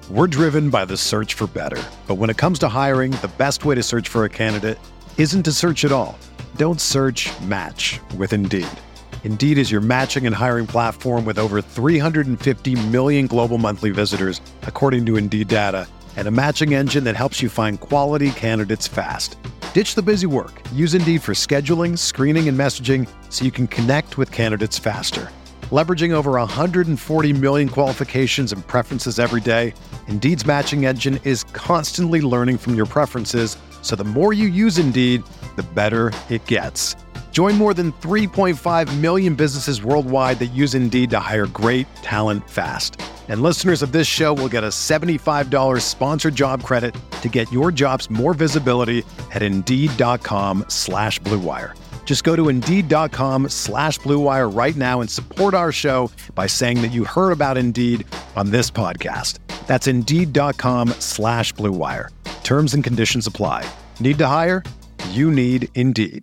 We're driven by the search for better. But when it comes to hiring, the best way to search for a candidate isn't to search at all. Don't search, match with Indeed. Indeed is your matching and hiring platform with over 350 million global monthly visitors, according to Indeed data, and a matching engine that helps you find quality candidates fast. Ditch the busy work. Use Indeed for scheduling, screening, and messaging so you can connect with candidates faster. Leveraging over 140 million qualifications and preferences every day, Indeed's matching engine is constantly learning from your preferences, so the more you use Indeed, the better it gets. Join more than 3.5 million businesses worldwide that use Indeed to hire great talent fast. And listeners of this show will get a $75 sponsored job credit to get your jobs more visibility at Indeed.com/Blue Wire. Just go to Indeed.com/Blue Wire right now and support our show by saying that you heard about Indeed on this podcast. That's Indeed.com/Blue Wire. Terms and conditions apply. Need to hire? You need Indeed.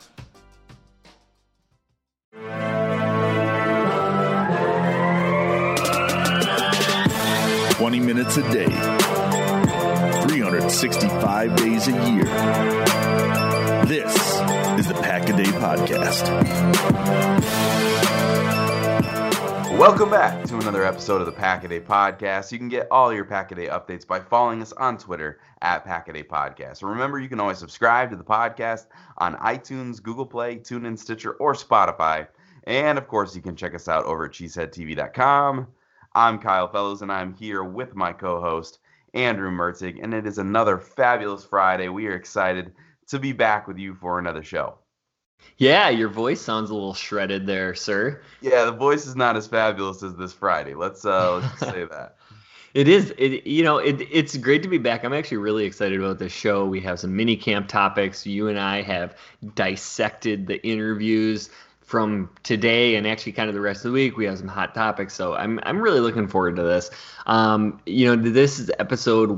20 minutes a day, 365 days a year. This is the Pack-A-Day Podcast. Welcome back to another episode of the Pack-A-Day Podcast. You can get all your Pack-A-Day updates by following us on Twitter at Pack-A-Day Podcast. And remember, you can always subscribe to the podcast on iTunes, Google Play, TuneIn, Stitcher, or Spotify. And, of course, you can check us out over at cheeseheadtv.com. I'm Kyle Fellows, and I'm here with my co-host, Andrew Mertig, and it is another fabulous Friday. We are excited to be back with you for another show. Yeah, your voice sounds a little shredded there, sir. Yeah, the voice is not as fabulous as this Friday. Let's just say that. It is. It's great to be back. I'm actually really excited about this show. We have some mini camp topics. You and I have dissected the interviews from today and actually kind of the rest of the week. We have some hot topics, so I'm really looking forward to this. This is episode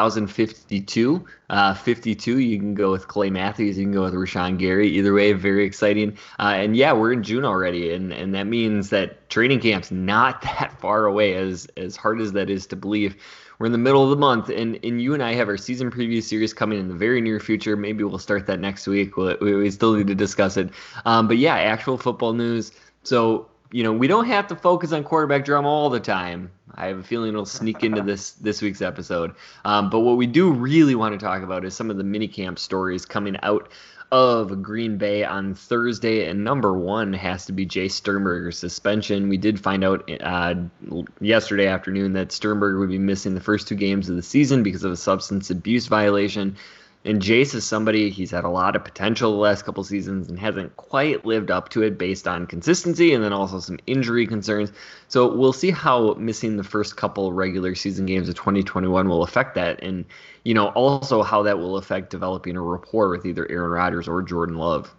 1052. 52, you can go with Clay Matthews, you can go with Rashawn Gary. Either way, very exciting. And yeah, we're in June already, and that means that training camp's not that far away, as hard as that is to believe. We're in the middle of the month, and you and I have our season preview series coming in the very near future. Maybe we'll start that next week. We still need to discuss it. But yeah, actual football news. So, we don't have to focus on quarterback drama all the time. I have a feeling it'll sneak into this week's episode. But what we do really want to talk about is some of the minicamp stories coming out of Green Bay on Thursday, and number one has to be Jace Sternberger's suspension. We did find out yesterday afternoon that Sternberger would be missing the first two games of the season because of a substance abuse violation. And Jace is somebody, he's had a lot of potential the last couple seasons and hasn't quite lived up to it based on consistency and then also some injury concerns. So we'll see how missing the first couple regular season games of 2021 will affect that. And, also how that will affect developing a rapport with either Aaron Rodgers or Jordan Love.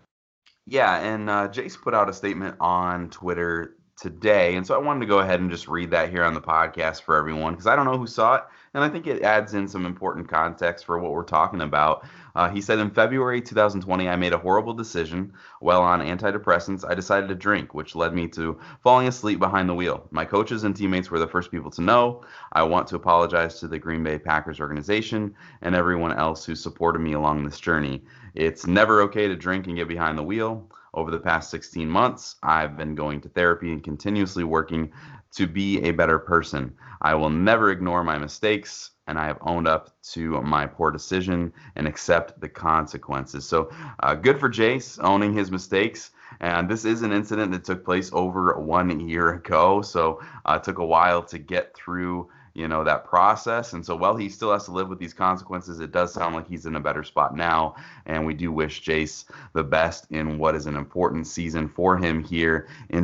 Yeah, and Jace put out a statement on Twitter today. And so I wanted to go ahead and just read that here on the podcast for everyone, because I don't know who saw it. And I think it adds in some important context for what we're talking about. He said, in February 2020, I made a horrible decision. While on antidepressants, I decided to drink, which led me to falling asleep behind the wheel. My coaches and teammates were the first people to know. I want to apologize to the Green Bay Packers organization and everyone else who supported me along this journey. It's never okay to drink and get behind the wheel. Over the past 16 months, I've been going to therapy and continuously working to be a better person. I will never ignore my mistakes, and I have owned up to my poor decision and accept the consequences. So good for Jace owning his mistakes. And this is an incident that took place over 1 year ago. So it took a while to get through, that process. And so while he still has to live with these consequences, it does sound like he's in a better spot now. And we do wish Jace the best in what is an important season for him here in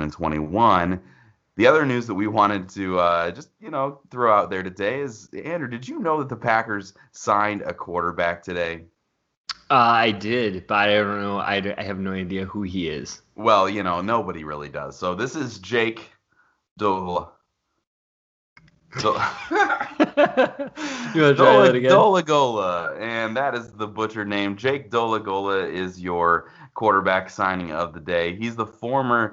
2021. The other news that we wanted to throw out there today is, Andrew, did you know that the Packers signed a quarterback today? I did, but I don't know. I have no idea who he is. Well, nobody really does. So this is Jake Doyle. Do- You want to try that again? Dolagola, and that is the butcher name. Jake Dolagola is your quarterback signing of the day. He's the former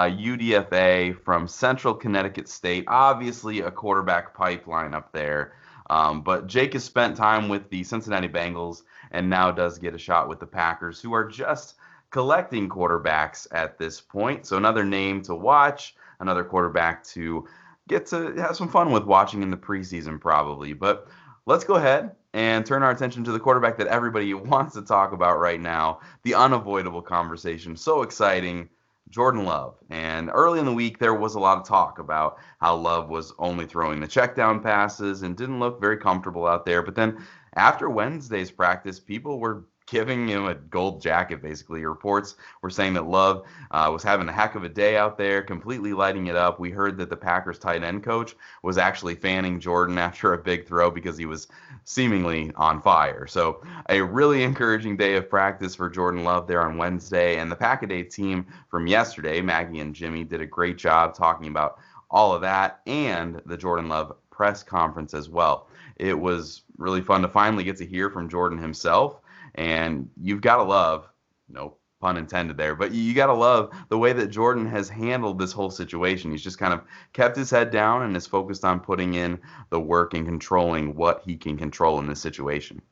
UDFA from Central Connecticut State. Obviously, a quarterback pipeline up there. But Jake has spent time with the Cincinnati Bengals and now does get a shot with the Packers, who are just collecting quarterbacks at this point. So another name to watch, another quarterback to get to have some fun with watching in the preseason probably. But let's go ahead and turn our attention to the quarterback that everybody wants to talk about right now, the unavoidable conversation. So exciting, Jordan Love. And early in the week, there was a lot of talk about how Love was only throwing the check down passes and didn't look very comfortable out there. But then after Wednesday's practice, people were giving him a gold jacket, basically. Reports were saying that Love was having a heck of a day out there, completely lighting it up. We heard that the Packers tight end coach was actually fanning Jordan after a big throw because he was seemingly on fire. So a really encouraging day of practice for Jordan Love there on Wednesday. And the Pack-A-Day team from yesterday, Maggie and Jimmy, did a great job talking about all of that and the Jordan Love press conference as well. It was really fun to finally get to hear from Jordan himself. And you've got to love, no pun intended there, but you got to love the way that Jordan has handled this whole situation. He's just kind of kept his head down and is focused on putting in the work and controlling what he can control in this situation.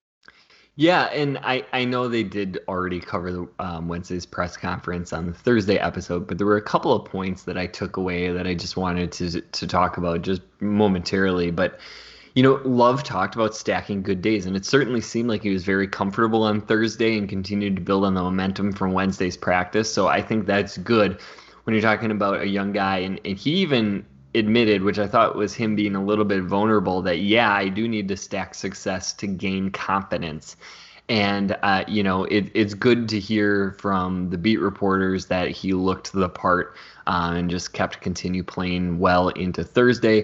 Yeah, and I know they did already cover the Wednesday's press conference on the Thursday episode, but there were a couple of points that I took away that I just wanted to talk about just momentarily. But Love talked about stacking good days, and it certainly seemed like he was very comfortable on Thursday and continued to build on the momentum from Wednesday's practice. So I think that's good when you're talking about a young guy. And he even admitted, which I thought was him being a little bit vulnerable, that, yeah, I do need to stack success to gain confidence. And, it's good to hear from the beat reporters that he looked the part and just continue playing well into Thursday.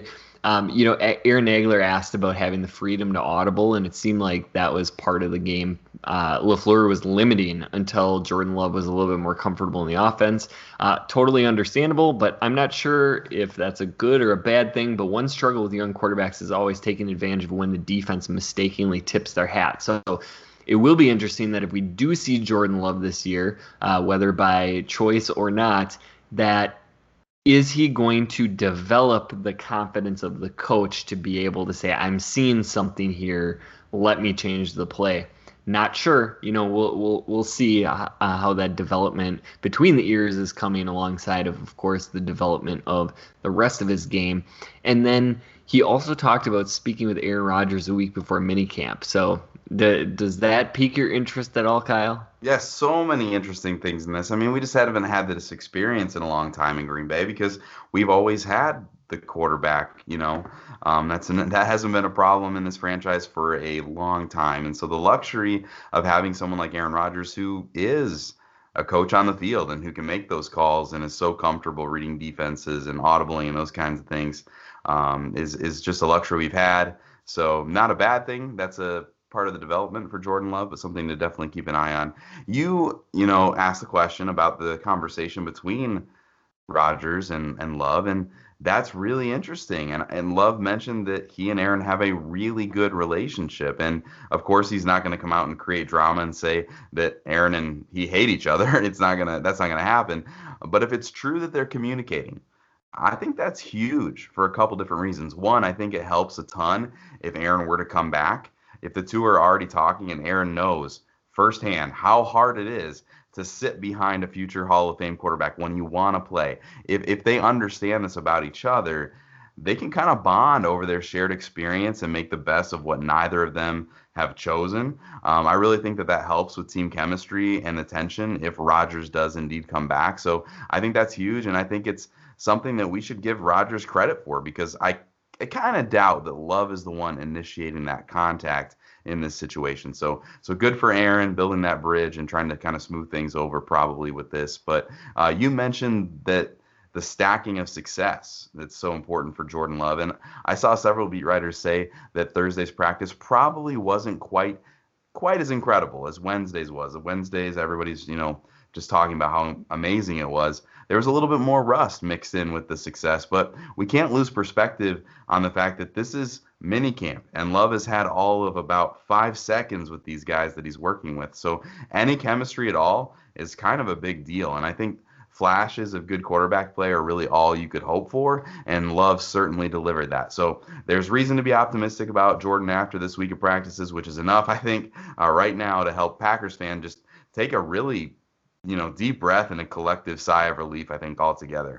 Aaron Nagler asked about having the freedom to audible, and it seemed like that was part of the game. LaFleur was limiting until Jordan Love was a little bit more comfortable in the offense. Totally understandable, but I'm not sure if that's a good or a bad thing. But one struggle with young quarterbacks is always taking advantage of when the defense mistakenly tips their hat. So it will be interesting that if we do see Jordan Love this year, whether by choice or not, that is he going to develop the confidence of the coach to be able to say, I'm seeing something here, let me change the play? Not sure. We'll see how that development between the ears is coming alongside of course, the development of the rest of his game. And then he also talked about speaking with Aaron Rodgers a week before minicamp. So does that pique your interest at all, Kyle? Yes, so many interesting things in this. I mean, we just haven't had this experience in a long time in Green Bay because we've always had the quarterback, that hasn't been a problem in this franchise for a long time. And so the luxury of having someone like Aaron Rodgers, who is a coach on the field and who can make those calls and is so comfortable reading defenses and audibling and those kinds of things, is just a luxury we've had. So not a bad thing. That's a part of the development for Jordan Love, but something to definitely keep an eye on. You asked the question about the conversation between Rodgers and Love, and that's really interesting. And Love mentioned that he and Aaron have a really good relationship. And of course, he's not going to come out and create drama and say that Aaron and he hate each other. That's not going to happen. But if it's true that they're communicating, I think that's huge for a couple different reasons. One, I think it helps a ton if Aaron were to come back. If the two are already talking and Aaron knows firsthand how hard it is to sit behind a future Hall of Fame quarterback when you want to play, if they understand this about each other, they can kind of bond over their shared experience and make the best of what neither of them have chosen. I really think that helps with team chemistry and the tension if Rodgers does indeed come back. So I think that's huge, and I think it's something that we should give Rodgers credit for, because I kind of doubt that Love is the one initiating that contact in this situation. So good for Aaron building that bridge and trying to kind of smooth things over probably with this. But you mentioned that the stacking of success that's so important for Jordan Love. And I saw several beat writers say that Thursday's practice probably wasn't quite as incredible as Wednesday's was. Wednesdays, everybody's, just talking about how amazing it was. There was a little bit more rust mixed in with the success, but we can't lose perspective on the fact that this is minicamp, and Love has had all of about 5 seconds with these guys that he's working with. So any chemistry at all is kind of a big deal, and I think flashes of good quarterback play are really all you could hope for, and Love certainly delivered that. So there's reason to be optimistic about Jordan after this week of practices, which is enough, I think, right now to help Packers fan just take a really, deep breath and a collective sigh of relief, I think, altogether.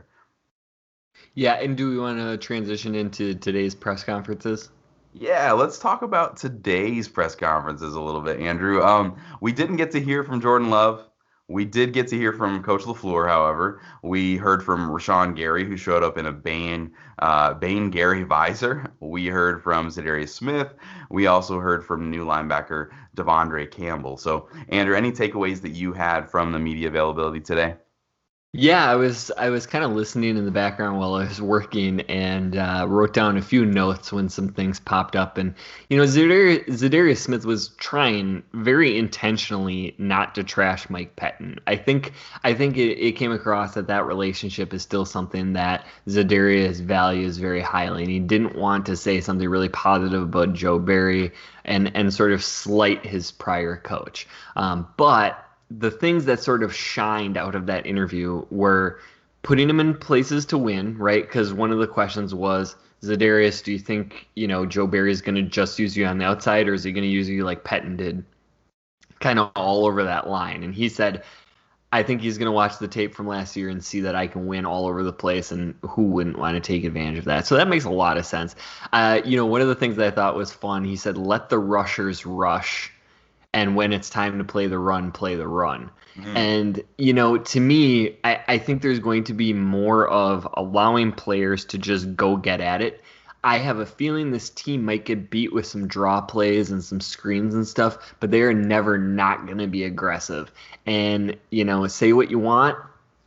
Yeah, and do we want to transition into today's press conferences? Yeah, let's talk about today's press conferences a little bit, Andrew. We didn't get to hear from Jordan Love. We did get to hear from Coach LaFleur, however. We heard from Rashawn Gary, who showed up in a Bain Gary visor. We heard from Za'Darius Smith. We also heard from new linebacker Devondre Campbell. So, Andrew, any takeaways that you had from the media availability today? Yeah, I was kind of listening in the background while I was working and wrote down a few notes when some things popped up. And, Za'Darius Smith was trying very intentionally not to trash Mike Pettine. I think it came across that relationship is still something that Za'Darius values very highly. And he didn't want to say something really positive about Joe Barry and sort of slight his prior coach. But the things that sort of shined out of that interview were putting him in places to win, right? Because one of the questions was, Za'Darius, do you think, Joe Barry is going to just use you on the outside, or is he going to use you like Pettine did? Kind of all over that line. And he said, I think he's going to watch the tape from last year and see that I can win all over the place, and who wouldn't want to take advantage of that? So that makes a lot of sense. One of the things that I thought was fun, he said, let the rushers rush. And when it's time to play the run, play the run. Mm-hmm. And, to me, I think there's going to be more of allowing players to just go get at it. I have a feeling this team might get beat with some draw plays and some screens and stuff, but they are never not going to be aggressive. And, say what you want.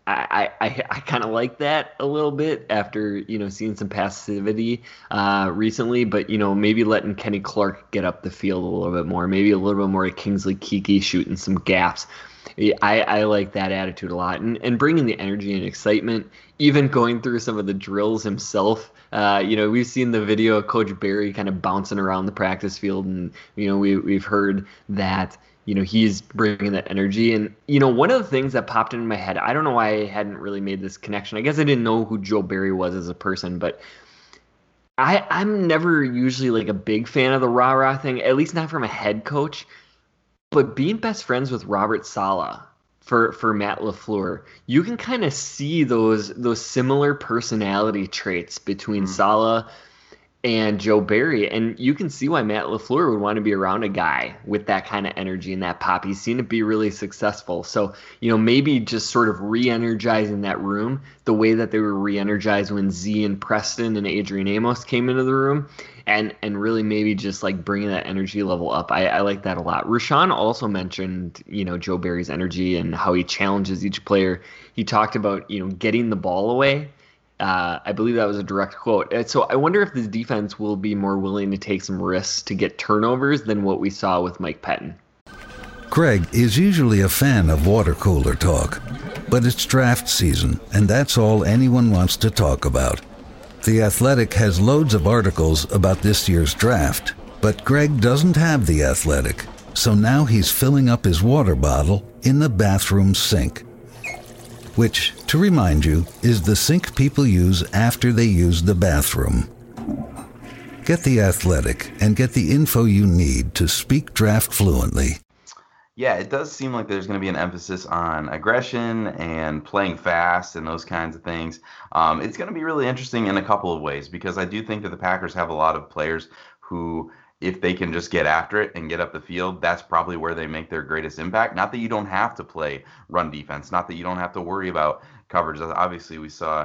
I kind of like that a little bit after, seeing some passivity recently, but, maybe letting Kenny Clark get up the field a little bit more, maybe a little bit more of Kingsley Keke shooting some gaps. I like that attitude a lot, and bringing the energy and excitement, even going through some of the drills himself. We've seen the video of Coach Barry kind of bouncing around the practice field, and, we've heard that, he's bringing that energy. And, one of the things that popped into my head, I don't know why I hadn't really made this connection. I guess I didn't know who Joe Barry was as a person, but I'm never usually like a big fan of the rah-rah thing, at least not from a head coach. But being best friends with Robert Saleh for Matt LaFleur, you can kind of see those similar personality traits between Saleh and Joe Barry, and you can see why Matt LaFleur would want to be around a guy with that kind of energy and that pop. He's seen it be really successful. So, maybe just sort of re-energizing that room the way that they were re-energized when Z and Preston and Adrian Amos came into the room, and really maybe just like bringing that energy level up. I like that a lot. Rashawn also mentioned, Joe Barry's energy and how he challenges each player. He talked about, getting the ball away. I believe that was a direct quote. So I wonder if this defense will be more willing to take some risks to get turnovers than what we saw with Mike Pettine. Greg is usually a fan of water cooler talk, but it's draft season, and that's all anyone wants to talk about. The Athletic has loads of articles about this year's draft, but Greg doesn't have The Athletic, so now he's filling up his water bottle in the bathroom sink. Which, to remind you, is the sink people use after they use the bathroom. Get The Athletic and get the info you need to speak draft fluently. Yeah, it does seem like there's going to be an emphasis on aggression and playing fast and those kinds of things. It's going to be really interesting in a couple of ways, because I do think that the Packers have a lot of players who, if they can just get after it and get up the field, that's probably where they make their greatest impact. Not that you don't have to play run defense, not that you don't have to worry about coverage. Obviously, we saw,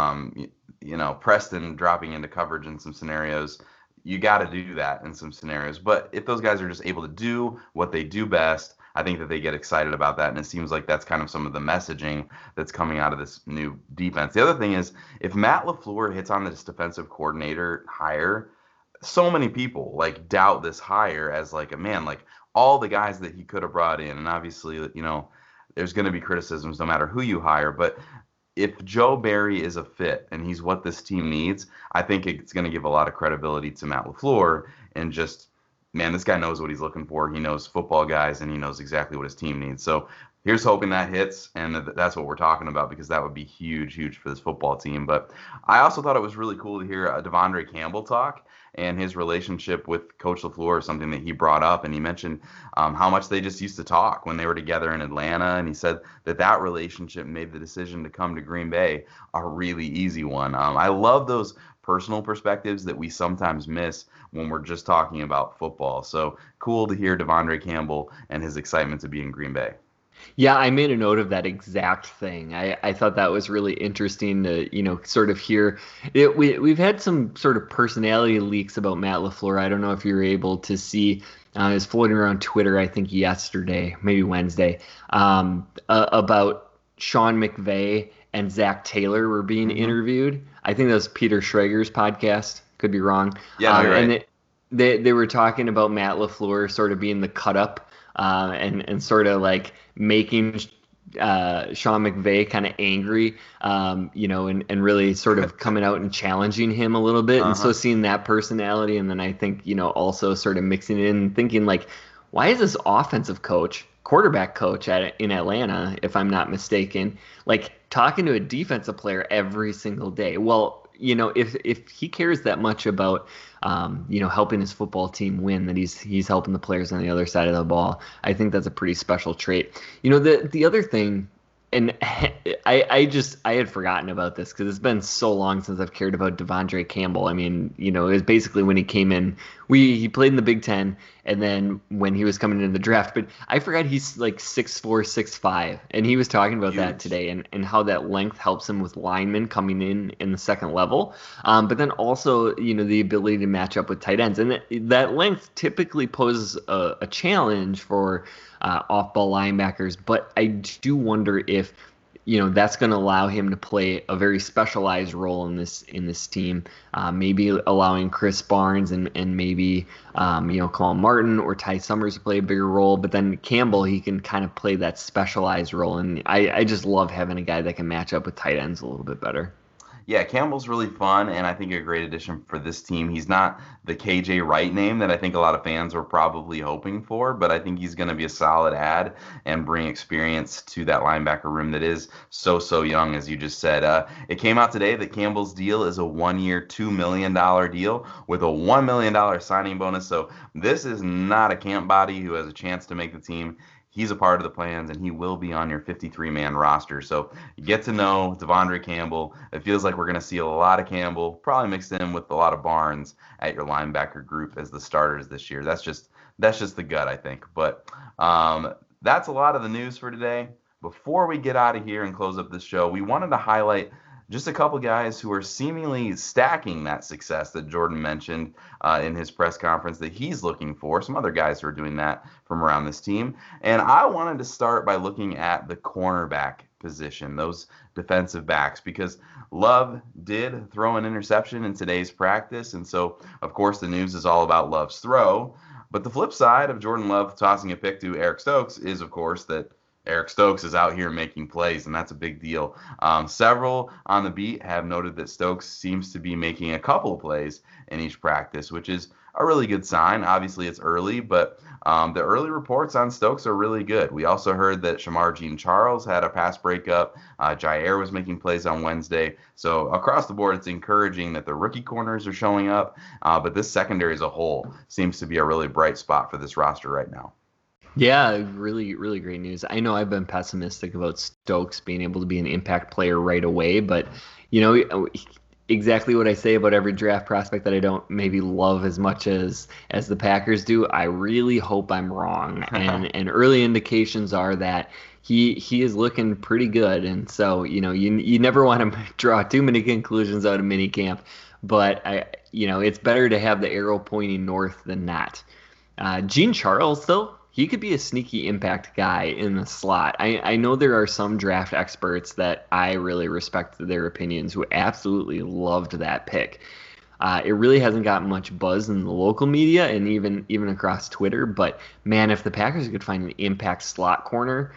Preston dropping into coverage in some scenarios. You got to do that in some scenarios. But if those guys are just able to do what they do best, I think that they get excited about that. And it seems like that's kind of some of the messaging that's coming out of this new defense. The other thing is, if Matt LaFleur hits on this defensive coordinator hire, so many people doubt this hire as all the guys that he could have brought in. And obviously, there's going to be criticisms no matter who you hire. But if Joe Barry is a fit and he's what this team needs, I think it's going to give a lot of credibility to Matt LaFleur and just, man, this guy knows what he's looking for. He knows football guys and he knows exactly what his team needs. So here's hoping that hits, and that's what we're talking about, because that would be huge, huge for this football team. But I also thought it was really cool to hear Devondre Campbell talk, and his relationship with Coach LaFleur is something that he brought up, and he mentioned how much they just used to talk when they were together in Atlanta, and he said that relationship made the decision to come to Green Bay a really easy one. I love those personal perspectives that we sometimes miss when we're just talking about football. So cool to hear Devondre Campbell and his excitement to be in Green Bay. Yeah, I made a note of that exact thing. I thought that was really interesting to, sort of hear it. We've had some sort of personality leaks about Matt LaFleur. I don't know if you were able to see, it was floating around Twitter, I think yesterday, maybe Wednesday, about Sean McVay and Zach Taylor were being interviewed. I think that was Peter Schrager's podcast. Could be wrong. Yeah, you're right. And they were talking about Matt LaFleur sort of being the cut up. And sort of like making Sean McVay kind of angry, and really sort of coming out and challenging him a little bit. And so seeing that personality, and then I think, also sort of mixing it in and thinking like, why is this offensive coach, quarterback coach in Atlanta, if I'm not mistaken, like talking to a defensive player every single day? Well, if he cares that much about, helping his football team win, that he's helping the players on the other side of the ball, I think that's a pretty special trait. The other thing, and I had forgotten about this because it's been so long since I've cared about Devondre Campbell. I mean, it was basically when he came in, he played in the Big Ten, and then when he was coming into the draft. But I forgot he's like 6'4", 6'5", and he was talking about that today, and how that length helps him with linemen coming in the second level. But then also, the ability to match up with tight ends, and that length typically poses a challenge for off-ball linebackers. But I do wonder if that's going to allow him to play a very specialized role in this team, maybe allowing Chris Barnes and maybe Colin Martin or Ty Summers to play a bigger role. But then Campbell, he can kind of play that specialized role, and I just love having a guy that can match up with tight ends a little bit better. Yeah, Campbell's really fun, and I think a great addition for this team. He's not the KJ Wright name that I think a lot of fans were probably hoping for, but I think he's going to be a solid add and bring experience to that linebacker room that is so young, as you just said. It came out today that Campbell's deal is a 1-year, $2 million deal with a $1 million signing bonus, so this is not a camp body who has a chance to make the team. He's a part of the plans, and he will be on your 53-man roster. So you get to know Devondre Campbell. It feels like we're going to see a lot of Campbell, probably mixed in with a lot of Barnes at your linebacker group as the starters this year. That's just the gut, I think. But that's a lot of the news for today. Before we get out of here and close up this show, we wanted to highlight just a couple guys who are seemingly stacking that success that Jordan mentioned in his press conference that he's looking for. Some other guys who are doing that from around this team. And I wanted to start by looking at the cornerback position, those defensive backs, because Love did throw an interception in today's practice. And so, of course, the news is all about Love's throw. But the flip side of Jordan Love tossing a pick to Eric Stokes is, of course, that Eric Stokes is out here making plays, and that's a big deal. Several on the beat have noted that Stokes seems to be making a couple of plays in each practice, which is a really good sign. Obviously, it's early, but the early reports on Stokes are really good. We also heard that Shamar Jean-Charles had a pass breakup. Jair was making plays on Wednesday. So across the board, it's encouraging that the rookie corners are showing up, but this secondary as a whole seems to be a really bright spot for this roster right now. Yeah, really, really great news. I know I've been pessimistic about Stokes being able to be an impact player right away, but, exactly what I say about every draft prospect that I don't maybe love as much as the Packers do. I really hope I'm wrong. And early indications are that he is looking pretty good. And so, you never want to draw too many conclusions out of minicamp, but it's better to have the arrow pointing north than not. Jean-Charles, though, he could be a sneaky impact guy in the slot. I know there are some draft experts that I really respect their opinions who absolutely loved that pick. It really hasn't got much buzz in the local media and even across Twitter. But, man, if the Packers could find an impact slot corner,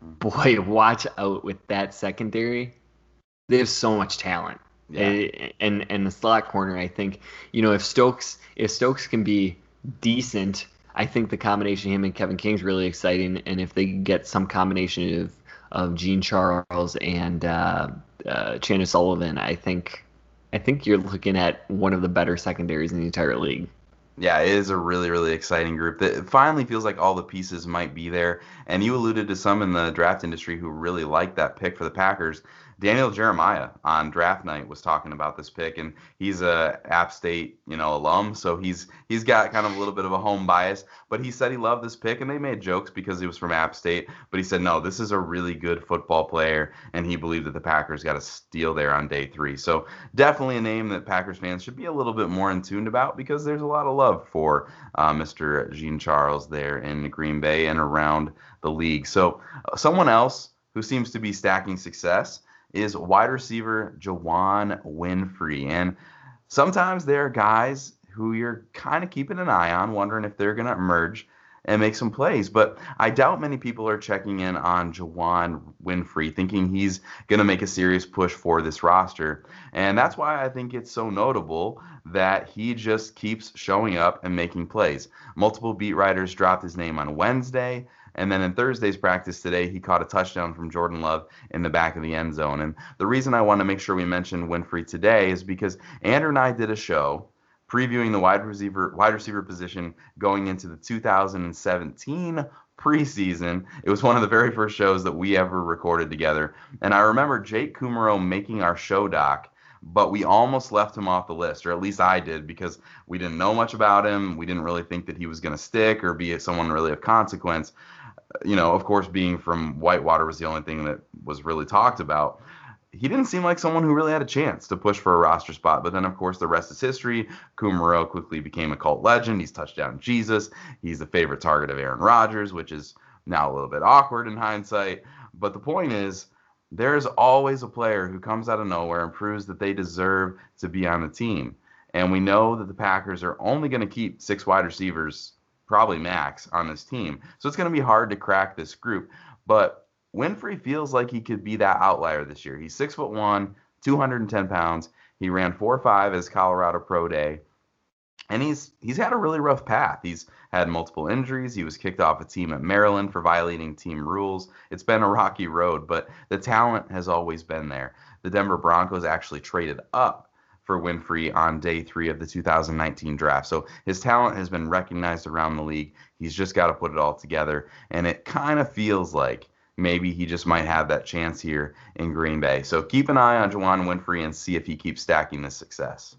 boy, watch out with that secondary. They have so much talent. Yeah. And the slot corner, I think, if Stokes can be decent, I think the combination of him and Kevin King's really exciting. And if they get some combination of Gene Charles and Chandler Sullivan, I think you're looking at one of the better secondaries in the entire league. Yeah, it is a really, really exciting group. It finally feels like all the pieces might be there. And you alluded to some in the draft industry who really liked that pick for the Packers. Daniel Jeremiah on draft night was talking about this pick, and he's a App State, alum, so he's got kind of a little bit of a home bias. But he said he loved this pick, and they made jokes because he was from App State. But he said, no, this is a really good football player, and he believed that the Packers got a steal there on day 3. So definitely a name that Packers fans should be a little bit more in tune about, because there's a lot of love for Mr. Gene Charles there in Green Bay and around the league. So someone else who seems to be stacking success is wide receiver Juwann Winfree. And sometimes there are guys who you're kind of keeping an eye on, wondering if they're going to emerge and make some plays. But I doubt many people are checking in on Juwann Winfree, thinking he's going to make a serious push for this roster. And that's why I think it's so notable that he just keeps showing up and making plays. Multiple beat writers dropped his name on Wednesday. And then in Thursday's practice today, he caught a touchdown from Jordan Love in the back of the end zone. And the reason I want to make sure we mention Winfree today is because Andrew and I did a show previewing the wide receiver position going into the 2017 preseason. It was one of the very first shows that we ever recorded together. And I remember Jake Kumerow making our show doc, but we almost left him off the list, or at least I did, because we didn't know much about him. We didn't really think that he was going to stick or be someone really of consequence. Of course, being from Whitewater was the only thing that was really talked about. He didn't seem like someone who really had a chance to push for a roster spot. But then, of course, the rest is history. Kumerow quickly became a cult legend. He's touchdown Jesus. He's the favorite target of Aaron Rodgers, which is now a little bit awkward in hindsight. But the point is, there's always a player who comes out of nowhere and proves that they deserve to be on the team. And we know that the Packers are only going to keep 6 wide receivers, probably max, on this team. So it's going to be hard to crack this group. But Winfree feels like he could be that outlier this year. He's 6'1", 210 pounds. He ran 4.5 as Colorado Pro Day. And he's had a really rough path. He's had multiple injuries. He was kicked off a team at Maryland for violating team rules. It's been a rocky road, but the talent has always been there. The Denver Broncos actually traded up for Winfree on day 3 of the 2019 draft. So his talent has been recognized around the league. He's just got to put it all together. And it kind of feels like maybe he just might have that chance here in Green Bay. So keep an eye on Juwann Winfree and see if he keeps stacking this success.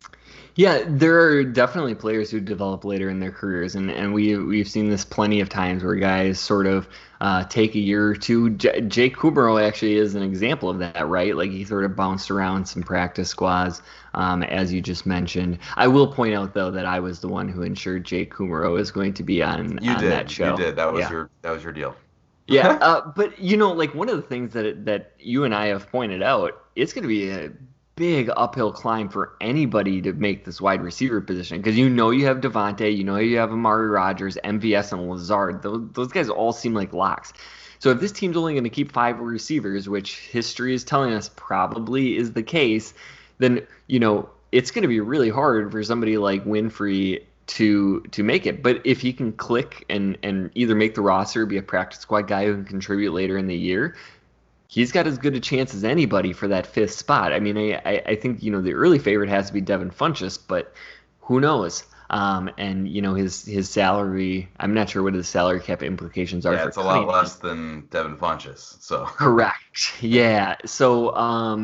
Yeah, there are definitely players who develop later in their careers, and we've seen this plenty of times where guys sort of take a year or two. Jake Kumerow actually is an example of that, right? Like he sort of bounced around some practice squads, as you just mentioned. I will point out though that I was the one who ensured Jake Kumerow is going to be on that show. You did. That was your deal. Yeah, but like one of the things that you and I have pointed out, it's going to be a big uphill climb for anybody to make this wide receiver position, because you have Devontae, you have Amari Rodgers, MVS, and Lazard. Those guys all seem like locks. So if this team's only going to keep 5 receivers, which history is telling us probably is the case, then it's going to be really hard for somebody like Winfree to make it. But if he can click and either make the roster or be a practice squad guy who can contribute later in the year, he's got as good a chance as anybody for that 5th spot. I mean, I think, the early favorite has to be Devin Funchess, but who knows? And, his salary, I'm not sure what his salary cap implications are. Yeah, it's a lot less than Devin Funchess. So correct. Yeah. So,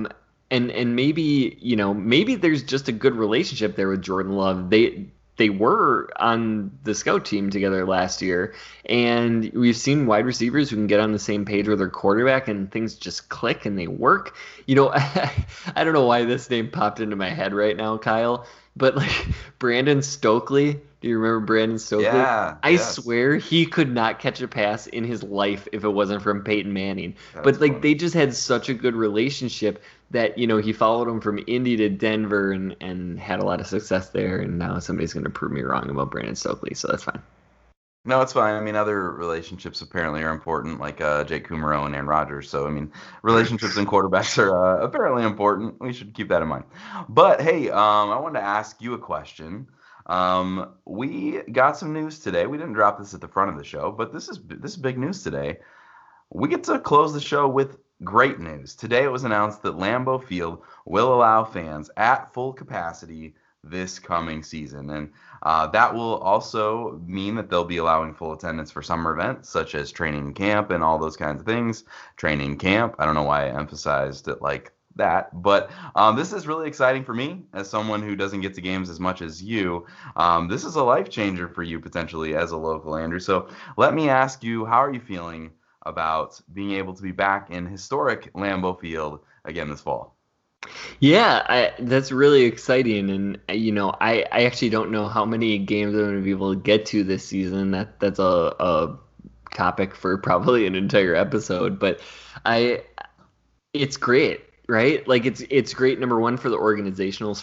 and maybe, maybe there's just a good relationship there with Jordan Love. They were on the scout team together last year, and we've seen wide receivers who can get on the same page with their quarterback and things just click and they work. I don't know why this name popped into my head right now, Kyle, but like Brandon Stokely. Do you remember Brandon Stokely? Yeah. I swear he could not catch a pass in his life if it wasn't from Peyton Manning. But like they just had such a good relationship that, he followed him from Indy to Denver and had a lot of success there. And now somebody's going to prove me wrong about Brandon Stokely. So that's fine. No, it's fine. I mean, other relationships apparently are important, like Jake Kumaro and Aaron Rodgers. So, I mean, relationships and quarterbacks are apparently important. We should keep that in mind. But hey, I wanted to ask you a question. We got some news today. We didn't drop this at the front of the show, but this is big news today. We get to close the show with great news. Today it was announced that Lambeau Field will allow fans at full capacity this coming season. And that will also mean that they'll be allowing full attendance for summer events such as training camp and all those kinds of things. Training camp, I don't know why I emphasized it like that, but this is really exciting for me as someone who doesn't get to games as much as you. This is a life changer for you potentially as a local, Andrew. So let me ask you, how are you feeling about being able to be back in historic Lambeau Field again this fall? Yeah, that's really exciting, and I actually don't know how many games I'm going to be able to get to this season. That's a topic for probably an entire episode, but it's great, right? Like it's great. Number one, for the organization's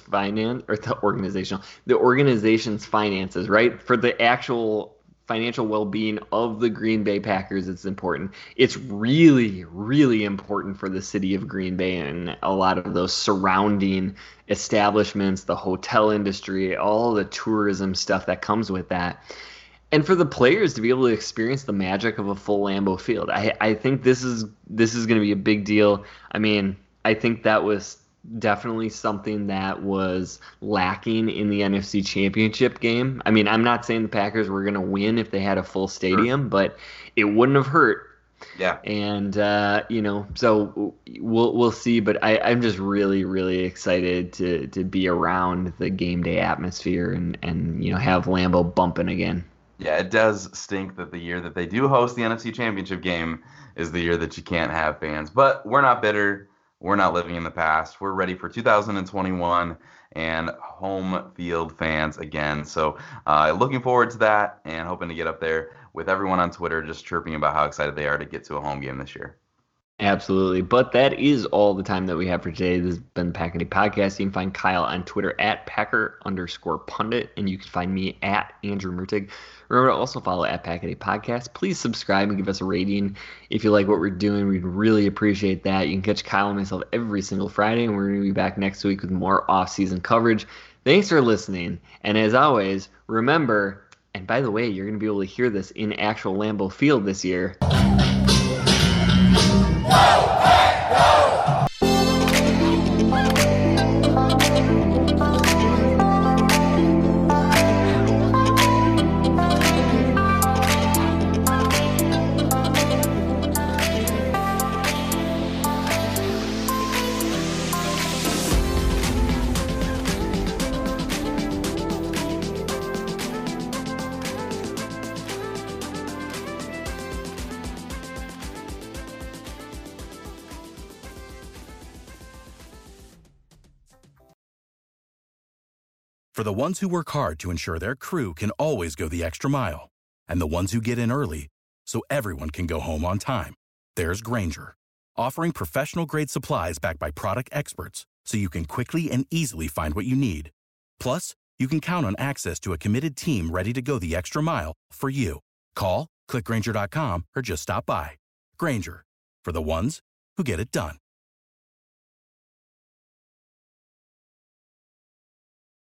finances, right? For the actual financial well-being of the Green Bay Packers, it's important. It's really, really important for the city of Green Bay and a lot of those surrounding establishments, the hotel industry, all the tourism stuff that comes with that. And for the players to be able to experience the magic of a full Lambeau Field. I think this is going to be a big deal. I mean, I think that was definitely something that was lacking in the NFC Championship game. I mean, I'm not saying the Packers were going to win if they had a full stadium, but it wouldn't have hurt. Yeah. And, so we'll see. But I'm just really, really excited to be around the game day atmosphere and have Lambeau bumping again. Yeah, it does stink that the year that they do host the NFC Championship game is the year that you can't have fans. But we're not bitter. We're not living in the past. We're ready for 2021 and home field fans again. So looking forward to that and hoping to get up there with everyone on Twitter just chirping about how excited they are to get to a home game this year. Absolutely. But that is all the time that we have for today. This has been the Pack a Day Podcast. You can find Kyle on Twitter at Packer_pundit, and you can find me at Andrew Mertig. Remember to also follow at Pack a Day Podcast. Please subscribe and give us a rating if you like what we're doing. We'd really appreciate that. You can catch Kyle and myself every single Friday, and we're going to be back next week with more off-season coverage. Thanks for listening. And as always, remember, and by the way, you're going to be able to hear this in actual Lambeau Field this year. For the ones who work hard to ensure their crew can always go the extra mile, and the ones who get in early so everyone can go home on time, there's Grainger, offering professional-grade supplies backed by product experts so you can quickly and easily find what you need. Plus, you can count on access to a committed team ready to go the extra mile for you. Call, click Grainger.com, or just stop by. Grainger, for the ones who get it done.